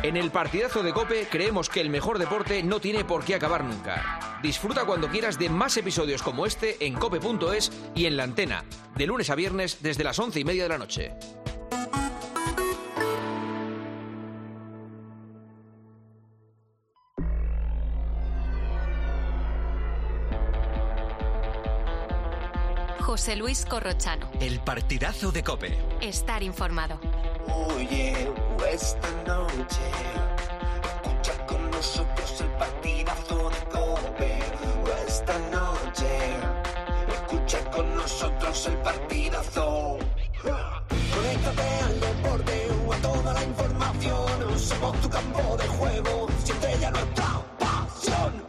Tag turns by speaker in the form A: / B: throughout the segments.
A: En el partidazo de COPE creemos que el mejor deporte no tiene por qué acabar nunca. Disfruta cuando quieras de más episodios como este en cope.es y en La Antena, de lunes a viernes desde las 11:30 de la noche.
B: José Luis Corrochano.
C: El partidazo de COPE.
B: Estar informado.
D: Oye, esta noche escucha con nosotros el partidazo de COPE. Esta noche escucha con nosotros el partidazo. Conéctate al deporte o a toda la información. Somos tu campo de juego, siente ya nuestra pasión.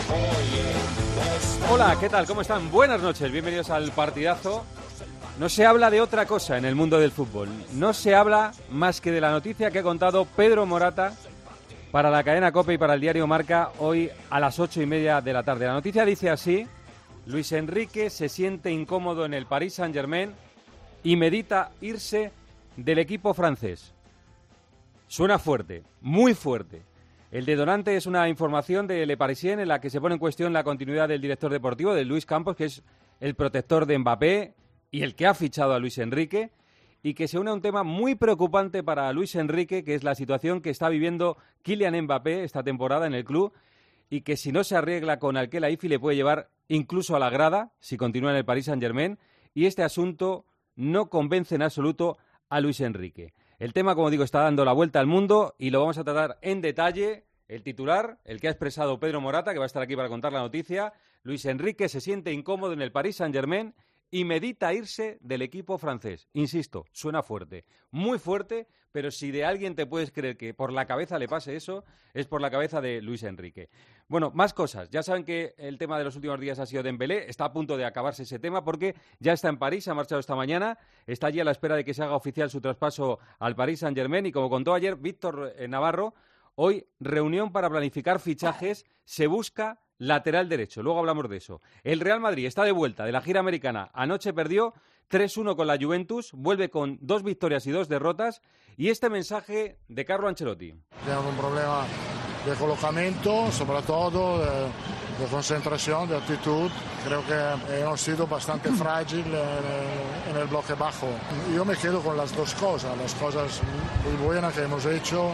E: Hola, ¿qué tal? ¿Cómo están? Buenas noches, bienvenidos al partidazo. No se habla de otra cosa en el mundo del fútbol. No se habla más que de la noticia que ha contado Pedro Morata para la cadena COPE y para el diario Marca hoy a las 8:30 de la tarde. La noticia dice así: Luis Enrique se siente incómodo en el Paris Saint-Germain y medita irse del equipo francés. Suena fuerte, muy fuerte. El detonante es una información de Le Parisien en la que se pone en cuestión la continuidad del director deportivo, de Luis Campos, que es el protector de Mbappé y el que ha fichado a Luis Enrique, y que se une a un tema muy preocupante para Luis Enrique, que es la situación que está viviendo Kylian Mbappé esta temporada en el club, y que si no se arregla con Al-Khelaifi le puede llevar incluso a la grada si continúa en el Paris Saint-Germain, y este asunto no convence en absoluto a Luis Enrique. El tema, como digo, está dando la vuelta al mundo y lo vamos a tratar en detalle. El titular, el que ha expresado Pedro Morata, que va a estar aquí para contar la noticia: Luis Enrique se siente incómodo en el Paris Saint-Germain y medita irse del equipo francés. Insisto, suena fuerte, muy fuerte, pero si de alguien te puedes creer que por la cabeza le pase eso, es por la cabeza de Luis Enrique. Bueno, más cosas. Ya saben que el tema de los últimos días ha sido Dembélé. Está a punto de acabarse ese tema porque ya está en París, se ha marchado esta mañana, está allí a la espera de que se haga oficial su traspaso al Paris Saint-Germain y, como contó ayer Víctor Navarro, hoy reunión para planificar fichajes, se busca lateral derecho. Luego hablamos de eso. El Real Madrid está de vuelta de la gira americana. Anoche perdió 3-1 con la Juventus, vuelve con 2 victorias y 2 derrotas. Y este mensaje de Carlo Ancelotti.
F: Tenemos un problema de colocamiento, sobre todo de concentración, de actitud. Creo que hemos sido bastante frágiles en el bloque bajo. Yo me quedo con las dos cosas, las cosas muy buenas que hemos hecho,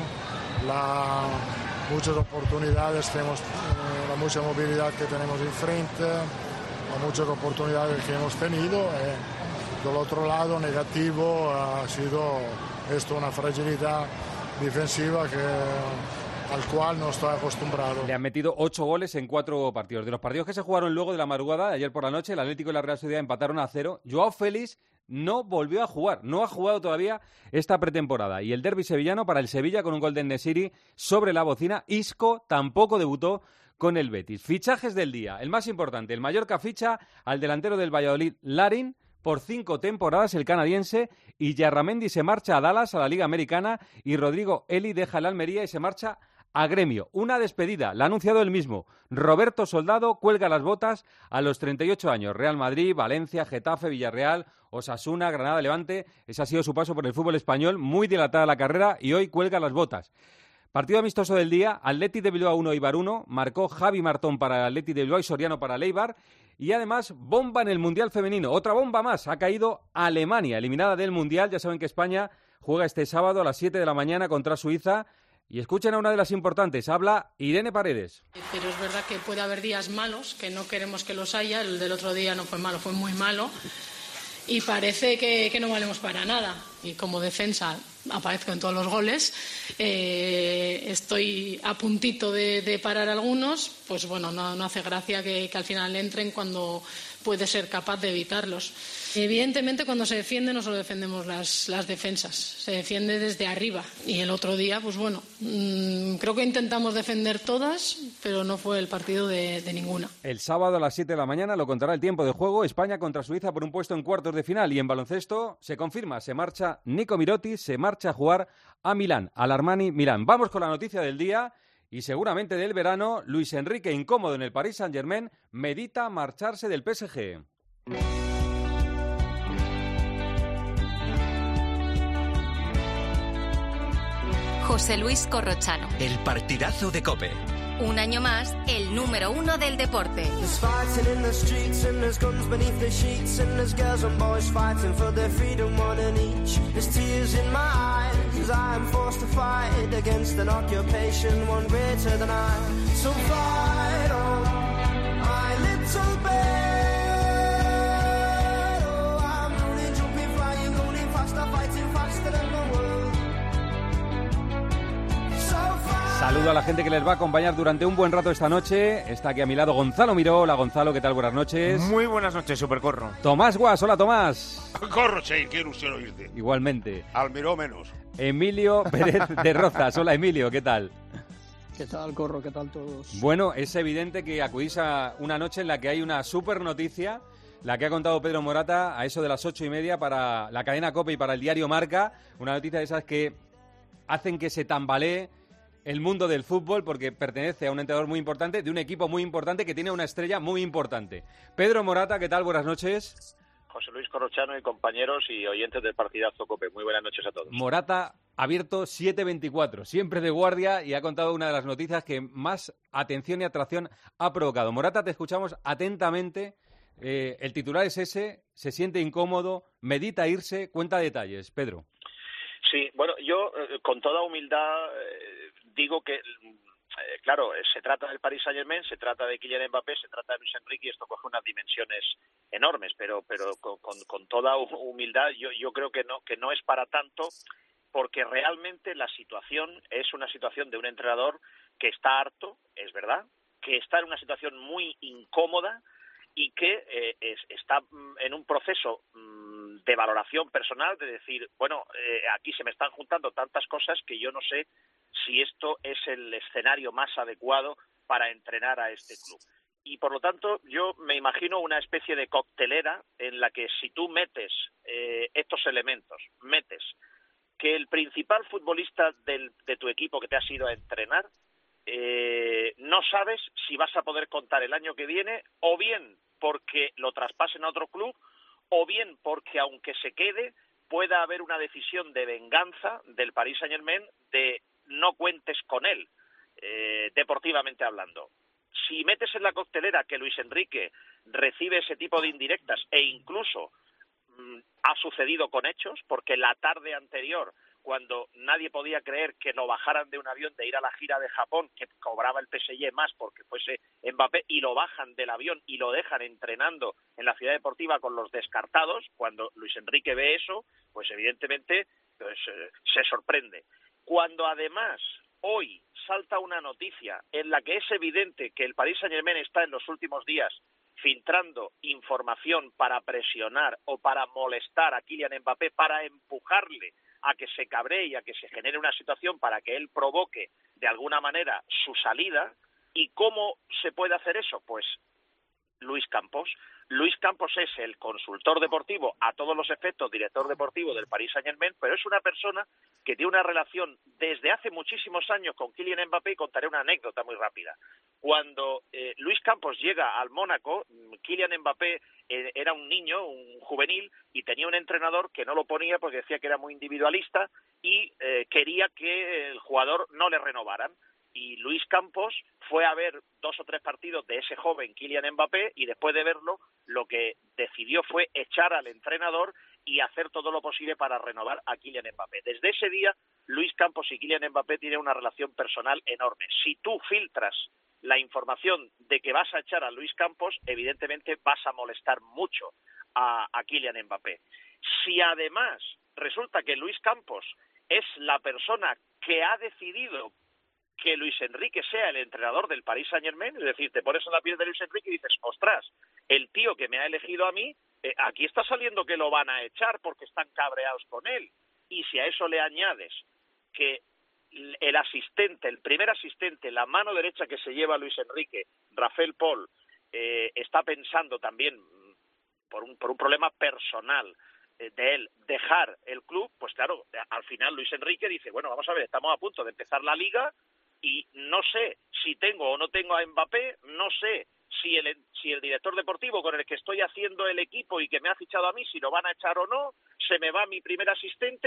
F: muchas oportunidades que hemos, la mucha movilidad que tenemos enfrente, muchas oportunidades que hemos tenido. Del otro lado, negativo, ha sido esto una fragilidad defensiva al cual no estoy acostumbrado.
E: Le han metido 8 goles en 4 partidos. De los partidos que se jugaron luego de la madrugada, de ayer por la noche, el Atlético y la Real Sociedad empataron a 0. Joao Félix no volvió a jugar, no ha jugado todavía esta pretemporada. Y el derbi sevillano para el Sevilla con un gol de En-Nesyri sobre la bocina. Isco tampoco debutó con el Betis. Fichajes del día. El más importante, el Mallorca ficha al delantero del Valladolid, Larin, por 5 temporadas, el canadiense, y Yarramendi se marcha a Dallas, a la Liga Americana, y Rodrigo Eli deja el Almería y se marcha a Gremio. Una despedida, la ha anunciado él mismo. Roberto Soldado cuelga las botas a los 38 años. Real Madrid, Valencia, Getafe, Villarreal, Osasuna, Granada, Levante. Ese ha sido su paso por el fútbol español, muy dilatada la carrera, y hoy cuelga las botas. Partido amistoso del día, Athletic de Bilbao 1, Eibar 1, marcó Javi Martón para el Athletic de Bilbao y Soriano para el Eibar, y además bomba en el Mundial Femenino, otra bomba más, ha caído Alemania, eliminada del Mundial. Ya saben que España juega este sábado a las 7 de la mañana contra Suiza, y escuchen a una de las importantes, habla Irene Paredes.
G: Pero es verdad que puede haber días malos, que no queremos que los haya. El del otro día no fue malo, fue muy malo. Y parece que no valemos para nada. Y como defensa aparezco en todos los goles. Estoy a puntito de parar algunos. Pues bueno, no hace gracia que al final entren cuando puede ser capaz de evitarlos. Evidentemente, cuando se defiende no solo defendemos las defensas, se defiende desde arriba. Y el otro día, pues bueno, creo que intentamos defender todas, pero no fue el partido de ninguna.
E: El sábado a las 7 de la mañana lo contará el tiempo de juego. España contra Suiza por un puesto en cuartos de final. Y en baloncesto se confirma, se marcha Nico Mirotic, se marcha a jugar a Milán, al Armani Milán. Vamos con la noticia del día. Y seguramente del verano. Luis Enrique, incómodo en el Paris Saint-Germain, medita marcharse del PSG.
B: José Luis Corrochano.
C: El partidazo de COPE.
B: Un año más, el número 1 del deporte.
H: There's fighting in the streets and there's guns beneath the sheets and there's girls and boys fighting for their freedom, one in each. There's tears in my eyes as I am forced to fight against an occupation, one greater than I. So fight on, my little bird. Oh, I'm running, jumping, flying, running faster, fighting faster than the world.
E: Saludo a la gente que les va a acompañar durante un buen rato esta noche. Está aquí a mi lado Gonzalo Miró. Hola Gonzalo, ¿qué tal? Buenas noches.
I: Muy buenas noches, Supercorro.
E: Tomás Guas, hola Tomás.
I: Corro, sí, qué ilusión oírte.
E: Igualmente.
I: Al Miró menos.
E: Emilio Pérez de Rozas. Hola Emilio, ¿qué tal?
J: ¿Qué tal, Corro? ¿Qué tal todos?
E: Bueno, es evidente que acudís a una noche en la que hay una super noticia, la que ha contado Pedro Morata a eso de las 8:30 para la cadena COPE y para el diario Marca. Una noticia de esas que hacen que se tambalee el mundo del fútbol, porque pertenece a un entrenador muy importante, de un equipo muy importante que tiene una estrella muy importante. Pedro Morata, ¿qué tal? Buenas noches.
K: José Luis Corrochano y compañeros y oyentes del partidazo COPE. Muy buenas noches a todos.
E: Morata ha abierto 7:24, siempre de guardia, y ha contado una de las noticias que más atención y atracción ha provocado. Morata, te escuchamos atentamente. El titular es ese, se siente incómodo, medita irse, cuenta detalles. Pedro.
K: Sí, bueno, yo con toda humildad digo que, claro, se trata del Paris Saint-Germain, se trata de Kylian Mbappé, se trata de Luis Enrique y esto coge unas dimensiones enormes, pero con toda humildad yo creo que no es para tanto, porque realmente la situación es una situación de un entrenador que está harto, es verdad, que está en una situación muy incómoda y que está en un proceso de valoración personal, de decir, bueno, aquí se me están juntando tantas cosas que yo no sé si esto es el escenario más adecuado para entrenar a este club. Y por lo tanto, yo me imagino una especie de coctelera en la que si tú metes estos elementos, metes que el principal futbolista de tu equipo que te has ido a entrenar, no sabes si vas a poder contar el año que viene, o bien porque lo traspasen a otro club, o bien porque aunque se quede, pueda haber una decisión de venganza del Paris Saint-Germain de no cuentes con él, deportivamente hablando. Si metes en la coctelera que Luis Enrique recibe ese tipo de indirectas e incluso ha sucedido con hechos, porque la tarde anterior, cuando nadie podía creer que lo bajaran de un avión de ir a la gira de Japón, que cobraba el PSG más porque fuese Mbappé, y lo bajan del avión y lo dejan entrenando en la ciudad deportiva con los descartados, cuando Luis Enrique ve eso, pues evidentemente pues, se sorprende. Cuando además hoy salta una noticia en la que es evidente que el Paris Saint-Germain está en los últimos días filtrando información para presionar o para molestar a Kylian Mbappé, para empujarle a que se cabree y a que se genere una situación para que él provoque de alguna manera su salida. ¿Y cómo se puede hacer eso? Pues Luis Campos. Luis Campos es el consultor deportivo, a todos los efectos director deportivo del Paris Saint-Germain, pero es una persona que tiene una relación desde hace muchísimos años con Kylian Mbappé, y contaré una anécdota muy rápida. Cuando Luis Campos llega al Mónaco, Kylian Mbappé era un niño, un juvenil, y tenía un entrenador que no lo ponía porque decía que era muy individualista y quería que el jugador no le renovaran. Y Luis Campos fue a ver 2 o 3 partidos de ese joven Kylian Mbappé, y después de verlo lo que decidió fue echar al entrenador y hacer todo lo posible para renovar a Kylian Mbappé. Desde ese día, Luis Campos y Kylian Mbappé tienen una relación personal enorme. Si tú filtras la información de que vas a echar a Luis Campos, evidentemente vas a molestar mucho a Kylian Mbappé. Si además resulta que Luis Campos es la persona que ha decidido que Luis Enrique sea el entrenador del Paris Saint-Germain, es decir, te pones en la piel de Luis Enrique y dices, ostras, el tío que me ha elegido a mí, aquí está saliendo que lo van a echar porque están cabreados con él. Y si a eso le añades que el asistente, el primer asistente, la mano derecha que se lleva Luis Enrique, Rafael Paul, está pensando también por un problema personal de él dejar el club, pues claro, al final Luis Enrique dice, bueno, vamos a ver, estamos a punto de empezar la liga y no sé si tengo o no tengo a Mbappé, no sé si el director deportivo con el que estoy haciendo el equipo y que me ha fichado a mí, si lo van a echar o no, se me va mi primer asistente.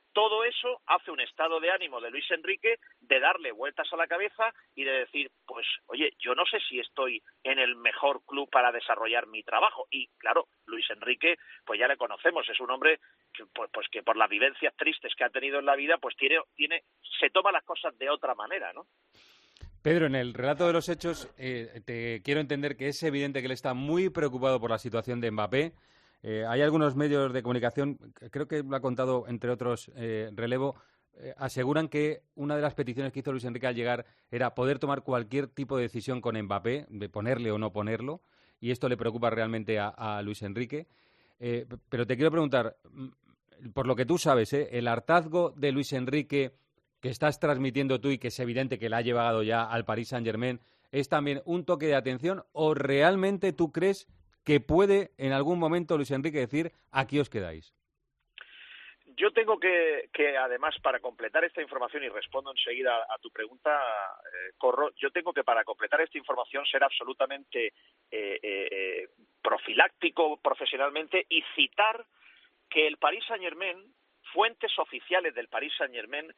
K: todo eso hace un estado de ánimo de Luis Enrique de darle vueltas a la cabeza y de decir, pues, oye, yo no sé si estoy en el mejor club para desarrollar mi trabajo. Y, claro, Luis Enrique, pues ya le conocemos, es un hombre que, pues que por las vivencias tristes que ha tenido en la vida, pues se toma las cosas de otra manera, ¿no?
E: Pedro, en el relato de los hechos, te quiero entender que es evidente que él está muy preocupado por la situación de Mbappé. Hay algunos medios de comunicación, creo que lo ha contado, entre otros, Relevo, aseguran que una de las peticiones que hizo Luis Enrique al llegar era poder tomar cualquier tipo de decisión con Mbappé, de ponerle o no ponerlo, y esto le preocupa realmente a Luis Enrique. Pero te quiero preguntar, por lo que tú sabes, el hartazgo de Luis Enrique que estás transmitiendo tú y que es evidente que le ha llevado ya al Paris Saint-Germain, ¿es también un toque de atención o realmente tú crees que puede en algún momento Luis Enrique decir aquí os quedáis?
K: Yo tengo que además, para completar esta información, y respondo enseguida a tu pregunta, Corro, yo tengo que, para completar esta información, ser absolutamente profiláctico profesionalmente y citar que el Paris Saint-Germain, fuentes oficiales del Paris Saint-Germain,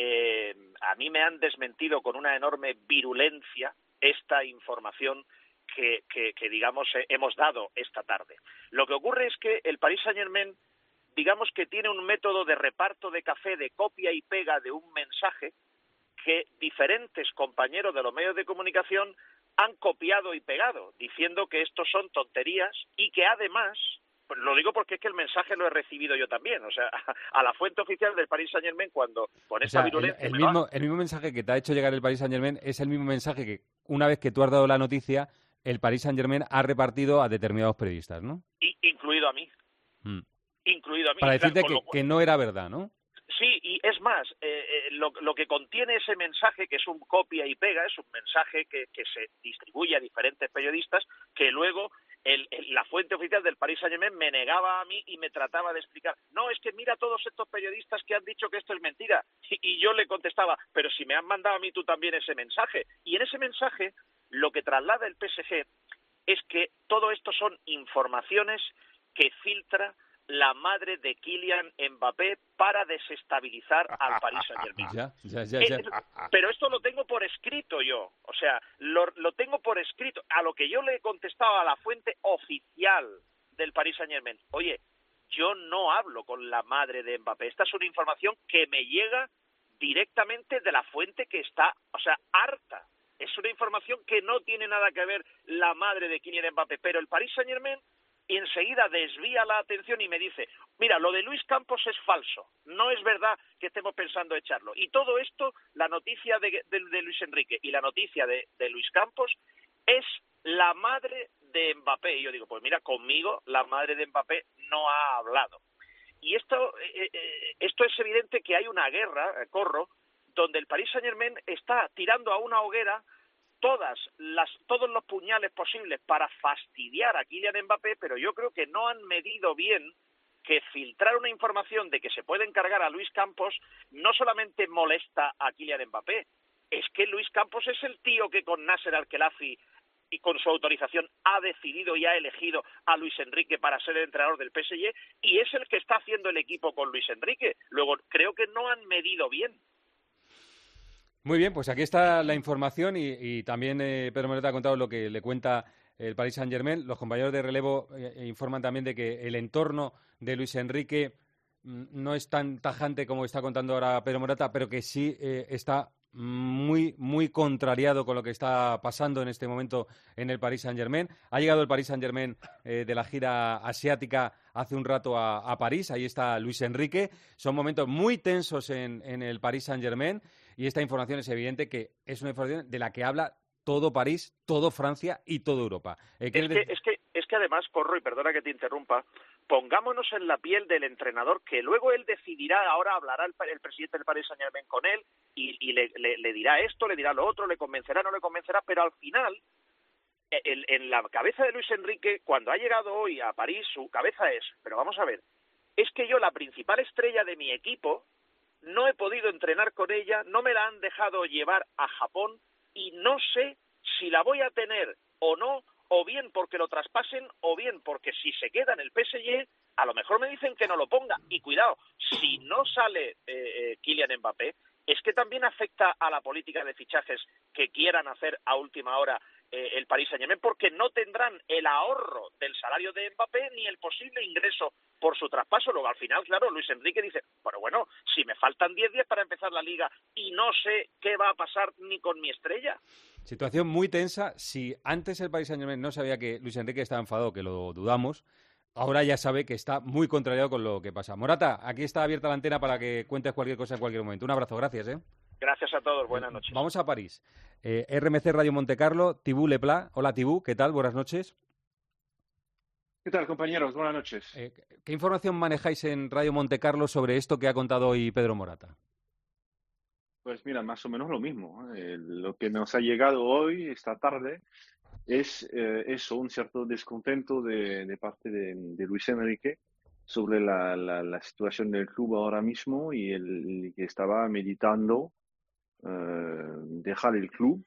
K: a mí me han desmentido con una enorme virulencia esta información que digamos, hemos dado esta tarde. Lo que ocurre es que el Paris Saint-Germain, digamos que tiene un método de reparto de café, de copia y pega de un mensaje que diferentes compañeros de los medios de comunicación han copiado y pegado, diciendo que estos son tonterías y que además, pues lo digo porque es que el mensaje lo he recibido yo también, o sea, a la fuente oficial del Paris Saint-Germain, cuando con esta virulencia...
E: El mismo mensaje que te ha hecho llegar el Paris Saint-Germain es el mismo mensaje que, una vez que tú has dado la noticia, el Paris Saint-Germain ha repartido a determinados periodistas, ¿no?
K: Incluido a mí. Incluido a mí.
E: Para decirte
K: claro,
E: que no era verdad, ¿no?
K: Sí, y es más, lo que contiene ese mensaje, que es un copia y pega, es un mensaje que se distribuye a diferentes periodistas, que luego la fuente oficial del Paris Saint-Germain me negaba a mí y me trataba de explicar, no, es que mira todos estos periodistas que han dicho que esto es mentira. Y yo le contestaba, pero si me han mandado a mí tú también ese mensaje. Y en ese mensaje lo que traslada el PSG es que todo esto son informaciones que filtra la madre de Kylian Mbappé para desestabilizar al Paris Saint-Germain.
E: Ya.
K: Pero esto lo tengo por escrito yo, o sea, lo tengo por escrito, a lo que yo le he contestado a la fuente oficial del Paris Saint-Germain. Oye, yo no hablo con la madre de Mbappé, esta es una información que me llega directamente de la fuente que está, o sea, harta. Es una información que no tiene nada que ver la madre de Kylian Mbappé, pero el Paris Saint-Germain y enseguida desvía la atención y me dice, mira, lo de Luis Campos es falso, no es verdad que estemos pensando echarlo. Y todo esto, la noticia de Luis Enrique y la noticia de Luis Campos, es la madre de Mbappé. Y yo digo, pues mira, conmigo la madre de Mbappé no ha hablado. Y esto es evidente que hay una guerra, Corro, donde el Paris Saint-Germain está tirando a una hoguera todos los puñales posibles para fastidiar a Kylian Mbappé, pero yo creo que no han medido bien que filtrar una información de que se puede encargar a Luis Campos no solamente molesta a Kylian Mbappé, es que Luis Campos es el tío que con Nasser Al-Khelaifi y con su autorización ha decidido y ha elegido a Luis Enrique para ser el entrenador del PSG y es el que está haciendo el equipo con Luis Enrique. Luego, creo que no han medido bien.
E: Muy bien, pues aquí está la información y también Pedro Morata ha contado lo que le cuenta el Paris Saint-Germain. Los compañeros de Relevo informan también de que el entorno de Luis Enrique no es tan tajante como está contando ahora Pedro Morata, pero que sí está muy, muy contrariado con lo que está pasando en este momento en el Paris Saint-Germain. Ha llegado el Paris Saint-Germain de la gira asiática hace un rato a París. Ahí está Luis Enrique. Son momentos muy tensos en el Paris Saint-Germain y esta información es evidente que es una información de la que habla todo París, todo Francia y toda Europa.
K: Es que además, Corro, y perdona que te interrumpa, pongámonos en la piel del entrenador, que luego él decidirá, ahora hablará el presidente del Paris Saint-Germain con él y le dirá esto, le dirá lo otro, le convencerá, no le convencerá, pero al final, en la cabeza de Luis Enrique, cuando ha llegado hoy a París, su cabeza es, pero vamos a ver, es que yo, la principal estrella de mi equipo, no he podido entrenar con ella, no me la han dejado llevar a Japón y no sé si la voy a tener o no, o bien porque lo traspasen, o bien porque si se queda en el PSG A lo mejor me dicen que no lo ponga. Y cuidado, si no sale Kylian Mbappé, es que también afecta a la política de fichajes que quieran hacer a última hora el Paris Saint-Germain, porque no tendrán el ahorro del salario de Mbappé ni el posible ingreso por su traspaso. Luego, al final, claro, Luis Enrique dice, pero bueno, si me faltan 10 días para empezar la Liga y no sé qué va a pasar ni con mi estrella.
E: Situación muy tensa. Si antes el Paris Saint-Germain no sabía que Luis Enrique estaba enfadado, que lo dudamos, ahora ya sabe que está muy contrariado con lo que pasa. Morata, aquí está abierta la antena para que cuentes cualquier cosa en cualquier momento. Un abrazo, gracias.
K: Gracias a todos, buenas noches.
E: Vamos a París. RMC Radio Montecarlo, Tibú Lepla. Hola Tibú, ¿qué tal? Buenas noches.
L: ¿Qué tal, compañeros? Buenas noches.
E: ¿Qué información manejáis en Radio Montecarlo sobre esto que ha contado hoy Pedro Morata?
L: Pues mira, más o menos lo mismo. Lo que nos ha llegado hoy, esta tarde, es eso, un cierto descontento de parte de Luis Enrique sobre la situación del club ahora mismo y el que estaba meditando dejar el club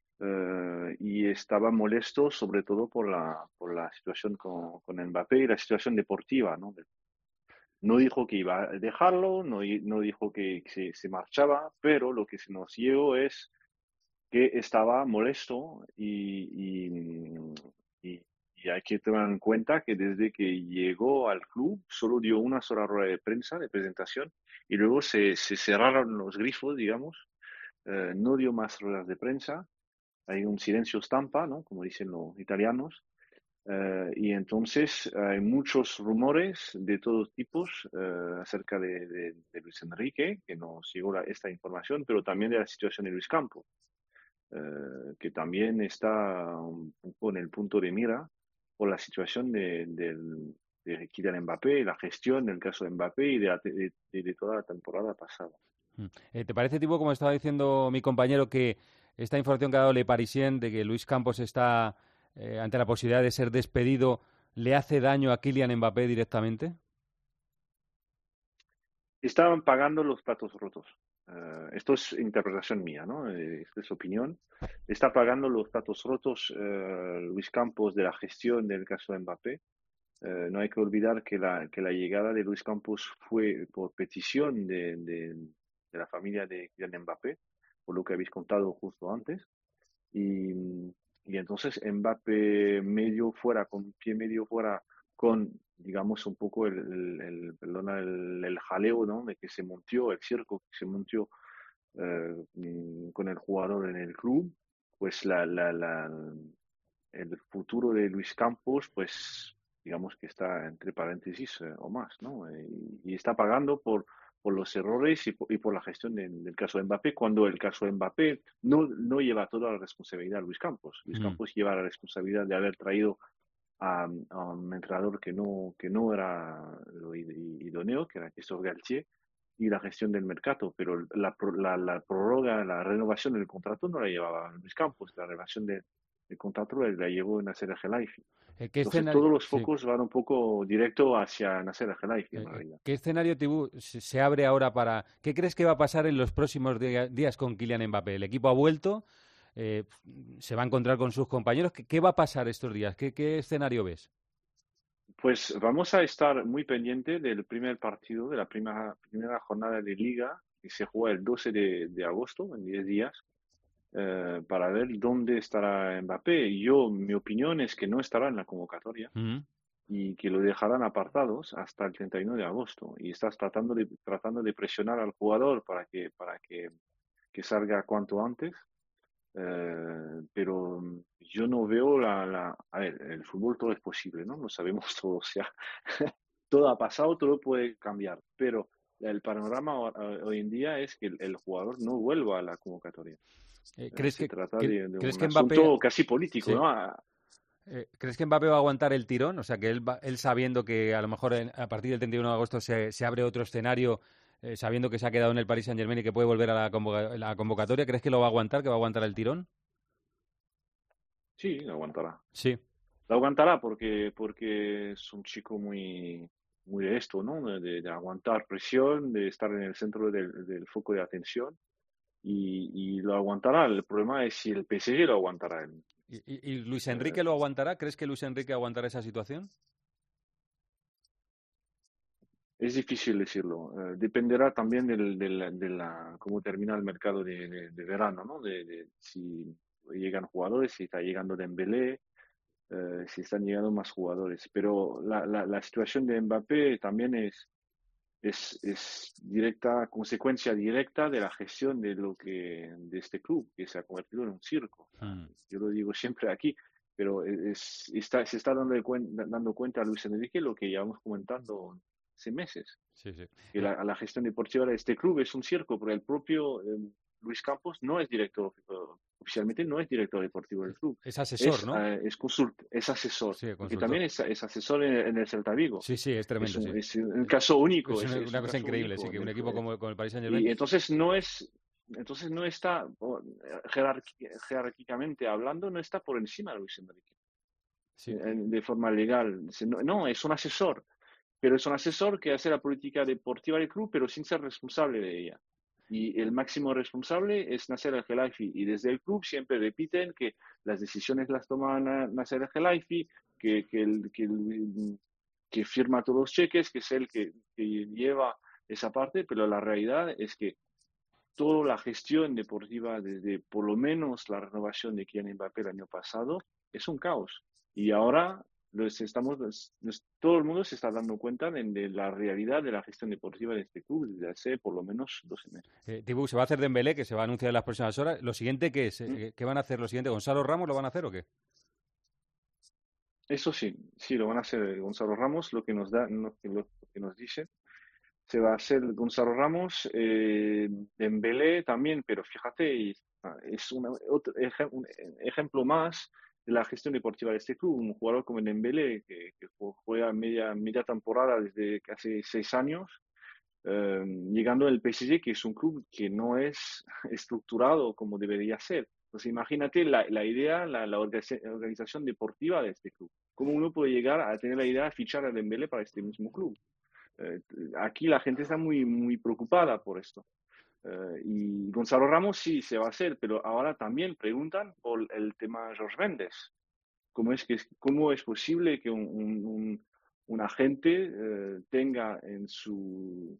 L: y estaba molesto sobre todo por la situación con Mbappé y la situación deportiva, ¿no? No dijo que iba a dejarlo, no dijo que se marchaba, pero lo que se nos llegó es que estaba molesto y hay que tener en cuenta que desde que llegó al club solo dio una sola rueda de prensa de presentación y luego se cerraron los grifos, digamos, no dio más ruedas de prensa, hay un silencio stampa, ¿no? Como dicen los italianos, y entonces hay muchos rumores de todos tipos acerca de Luis Enrique, que nos llegó esta información, pero también de la situación de Luis Campos, que también está un poco en el punto de mira por la situación de Kylian Mbappé, la gestión del caso de Mbappé y de toda la temporada pasada.
E: ¿Te parece, tipo, como estaba diciendo mi compañero, que esta información que ha dado Le Parisien de que Luis Campos está ante la posibilidad de ser despedido le hace daño a Kylian Mbappé directamente?
L: Estaban pagando los platos rotos. Esto es interpretación mía, ¿no? Esta es opinión. Está pagando los platos rotos Luis Campos de la gestión del caso de Mbappé. No hay que olvidar que la llegada de Luis Campos fue por petición de la familia de Kylian Mbappé, por lo que habéis contado justo antes. Y entonces Mbappé medio fuera, con pie medio fuera, con, digamos, un poco el jaleo, ¿no? De que se montó, el circo que se montó con el jugador en el club, pues el futuro de Luis Campos, pues digamos que está entre paréntesis o más, ¿no? Y está pagando por los errores y por la gestión del caso de Mbappé, cuando el caso de Mbappé no lleva toda la responsabilidad a Luis Campos. Luis Campos lleva la responsabilidad de haber traído a un entrenador que no era lo idóneo, que era Christophe Galtier, y la gestión del mercado, pero la prórroga, la renovación del contrato no la llevaba Luis Campos, la renovación del contrato la llevó Nasser El-Khelaifi. Entonces todos los focos van un poco directo hacia Nasser El-Khelaifi en realidad.
E: ¿Qué escenario, Tibú, se abre ahora para... ¿Qué crees que va a pasar en los próximos días con Kylian Mbappé? El equipo ha vuelto, se va a encontrar con sus compañeros. ¿Qué va a pasar estos días? ¿Qué escenario ves?
L: Pues vamos a estar muy pendientes del primer partido, de la primera jornada de Liga, que se juega el 12 de agosto, en 10 días. Para ver dónde estará Mbappé. Mi opinión es que no estará en la convocatoria y que lo dejarán apartados hasta el 31 de agosto. Y estás tratando de presionar al jugador para que salga cuanto antes. Pero yo no veo a ver, el fútbol todo es posible, ¿no? Lo sabemos todo. O sea, todo ha pasado, todo puede cambiar. Pero el panorama hoy en día es que el jugador no vuelva a la convocatoria.
E: ¿Crees
L: se
E: que
L: trata de un
E: Mbappé,
L: asunto casi político,
E: sí,
L: ¿no?
E: ¿Crees que Mbappé va a aguantar el tirón? O sea, que él sabiendo que a lo mejor a partir del 31 de agosto se abre otro escenario, sabiendo que se ha quedado en el Paris Saint-Germain y que puede volver a la convocatoria, ¿crees que lo va a aguantar, que va a aguantar el tirón?
L: Sí, lo aguantará.
E: Sí.
L: Lo aguantará porque es un chico muy de esto, ¿no? De aguantar presión, de estar en el centro del foco de atención. Y lo aguantará. El problema es si el PSG lo aguantará.
E: ¿Y Luis Enrique lo aguantará? ¿Crees que Luis Enrique aguantará esa situación?
L: Es difícil decirlo. Dependerá también cómo termina el mercado de verano, ¿no? De si llegan jugadores, si está llegando Dembélé, si están llegando más jugadores. Pero la situación de Mbappé también es consecuencia directa de la gestión de este club, que se ha convertido en un circo. Yo lo digo siempre aquí, pero se está dando cuenta Luis Enrique lo que llevamos comentando hace meses.
E: Sí.
L: Que la gestión deportiva de este club es un circo, porque el propio Luis Campos no es director, oficialmente no es director deportivo del club.
E: Es asesor, ¿no?
L: Es asesor,
E: sí,
L: porque también es asesor en el Celta Vigo.
E: Sí, es tremendo.
L: Es un caso único.
E: Es una cosa increíble, único, sí, que un equipo como el Paris Saint-Germain...
L: Y entonces no está, jerárquicamente hablando, no está por encima de Luis Enrique. Sí. De forma legal. No, es un asesor. Pero es un asesor que hace la política deportiva del club, pero sin ser responsable de ella. Y el máximo responsable es Nasser El-Khelaifi. Y desde el club siempre repiten que las decisiones las toma Nasser El-Khelaifi, que firma todos los cheques, que es él que lleva esa parte, pero la realidad es que toda la gestión deportiva, desde por lo menos la renovación de Kylian Mbappé el año pasado, es un caos. Y ahora todo el mundo se está dando cuenta de la realidad de la gestión deportiva de este club desde hace por lo menos 12 meses.
E: Thibaut, se va a hacer Dembélé, que se va a anunciar en las próximas horas. ¿Lo siguiente qué es? ¿Qué van a hacer lo siguiente? ¿Gonzalo Ramos lo van a hacer o qué?
L: Eso sí, lo van a hacer Gonzalo Ramos, lo que nos dice. Se va a hacer Gonzalo Ramos, Dembélé también, pero fíjate, es otro ejemplo más de la gestión deportiva de este club. Un jugador como Dembélé, que juega media temporada desde casi 6 años, llegando al PSG, que es un club que no es estructurado como debería ser. Entonces imagínate la idea, la organización deportiva de este club. ¿Cómo uno puede llegar a tener la idea de fichar a Dembélé para este mismo club? Aquí la gente está muy, muy preocupada por esto. Y Gonzalo Ramos sí se va a hacer, pero ahora también preguntan por el tema Jorge Méndez. ¿Cómo es posible que un agente tenga en su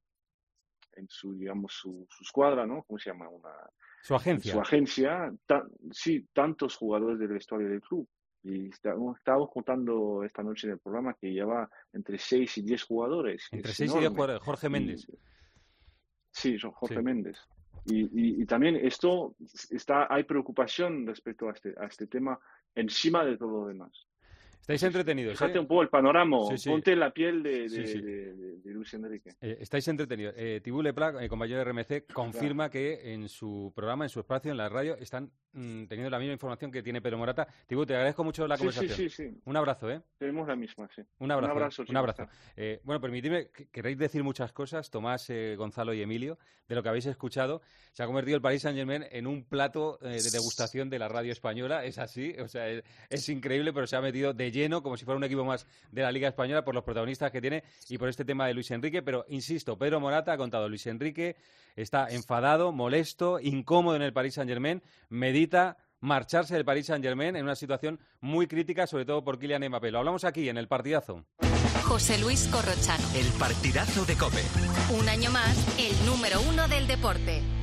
L: digamos su escuadra, ¿no? ¿Cómo se llama?
E: Su agencia.
L: Su agencia, tantos jugadores del vestuario del club. Y estábamos contando esta noche en el programa que lleva entre 6 y 10 jugadores.
E: Entre 6 y 10 jugadores. Jorge Méndez.
L: Sí, Jorge Méndez. Y también hay preocupación respecto a este tema encima de todo lo demás.
E: Estáis entretenidos.
L: Fíjate un poco el panorama, ponte la piel de Luis Enrique.
E: Estáis entretenidos. Thibaut Leplac, compañero de RMC, confirma que en su programa, en su espacio, en la radio, están teniendo la misma información que tiene Pedro Morata. Thibaut, te agradezco mucho la conversación.
L: Sí.
E: Un abrazo, ¿eh?
L: Tenemos la misma, sí.
E: Un abrazo. Bueno, permitidme, queréis decir muchas cosas, Tomás, Gonzalo y Emilio, de lo que habéis escuchado. Se ha convertido el Paris Saint-Germain en un plato de degustación de la radio española. Es así, o sea, es increíble, pero se ha metido de lleno, como si fuera un equipo más de la Liga Española, por los protagonistas que tiene y por este tema de Luis Enrique. Pero, insisto, Pedro Morata ha contado, Luis Enrique está enfadado, molesto, incómodo en el Paris Saint-Germain, medita marcharse del Paris Saint-Germain en una situación muy crítica, sobre todo por Kylian Mbappé. Lo hablamos aquí, en El Partidazo.
B: José Luis Corrochano.
C: El Partidazo de COPE.
B: Un año más, el número 1 del deporte.